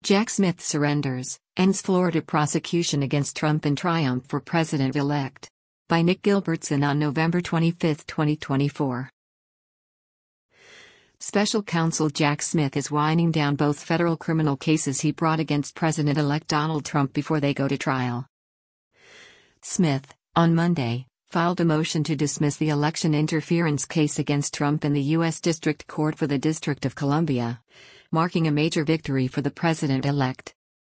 Jack Smith surrenders, ends Florida prosecution against Trump in triumph for president-elect. By Nick Gilbertson on November 25, 2024. Special counsel Jack Smith is winding down both federal criminal cases he brought against President-elect Donald Trump before they go to trial. Smith, on Monday, filed a motion to dismiss the election interference case against Trump in the U.S. District Court for the District of Columbia, marking a major victory for the president-elect.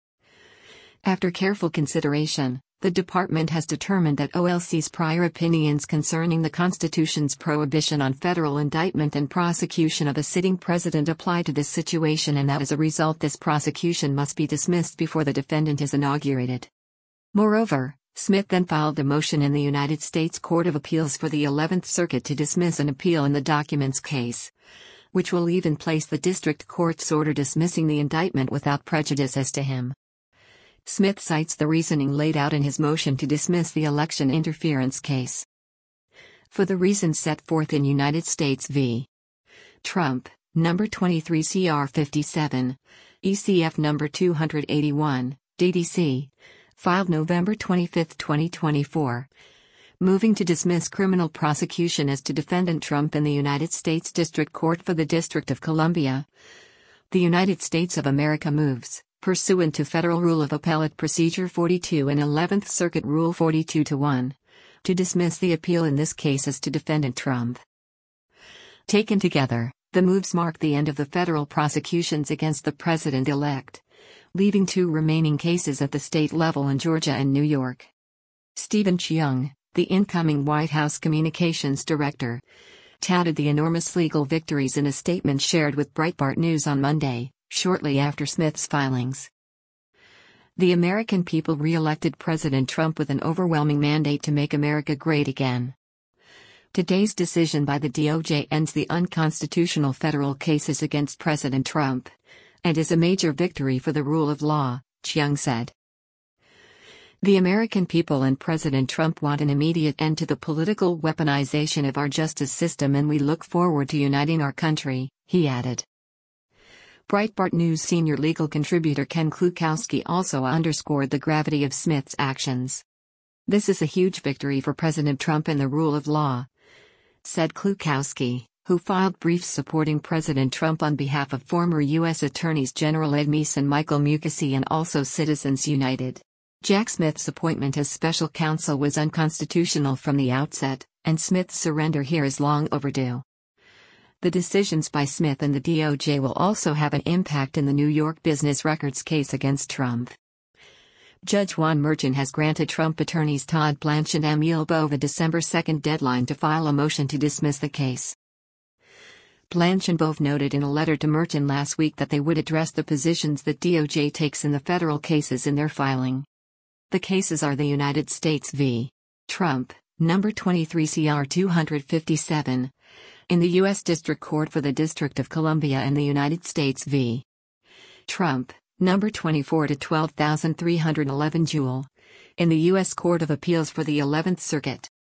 After careful consideration, the department has determined that OLC's prior opinions concerning the Constitution's prohibition on federal indictment and prosecution of a sitting president apply to this situation, and that as a result this prosecution must be dismissed before the defendant is inaugurated. Moreover, Smith then filed a motion in the United States Court of Appeals for the 11th Circuit to dismiss an appeal in the documents case, which will leave in place the district court's order dismissing the indictment without prejudice as to him. Smith cites the reasoning laid out in his motion to dismiss the election interference case. For the reasons set forth in United States v. Trump, No. 23 CR 57, ECF No. 281, DDC, filed November 25, 2024. Moving to dismiss criminal prosecution as to defendant Trump in the United States District Court for the District of Columbia. The United States of America moves, pursuant to Federal Rule of Appellate Procedure 42 and 11th Circuit Rule 42-1, to dismiss the appeal in this case as to defendant Trump. Taken together, the moves mark the end of the federal prosecutions against the president-elect, leaving two remaining cases at the state level in Georgia and New York. Stephen Cheung, the incoming White House Communications Director, touted the enormous legal victories in a statement shared with Breitbart News on Monday, shortly after Smith's filings. The American people re-elected President Trump with an overwhelming mandate to make America great again. Today's decision by the DOJ ends the unconstitutional federal cases against President Trump, and is a major victory for the rule of law, Cheung said. The American people and President Trump want an immediate end to the political weaponization of our justice system, and we look forward to uniting our country, he added. Breitbart News senior legal contributor Ken Klukowski also underscored the gravity of Smith's actions. "This is a huge victory for President Trump and the rule of law," said Klukowski, who filed briefs supporting President Trump on behalf of former U.S. Attorneys General Ed Meese and Michael Mukasey and also Citizens United. Jack Smith's appointment as special counsel was unconstitutional from the outset, and Smith's surrender here is long overdue. The decisions by Smith and the DOJ will also have an impact in the New York business records case against Trump. Judge Juan Merchan has granted Trump attorneys Todd Blanche and Emil Bove a December 2 deadline to file a motion to dismiss the case. Blanche and Bove noted in a letter to Merchan last week that they would address the positions that DOJ takes in the federal cases in their filing. The cases are the United States v. Trump, No. 23 CR 257, in the U.S. District Court for the District of Columbia, and the United States v. Trump, No. 24 to 12311 Jewel, in the U.S. Court of Appeals for the 11th Circuit.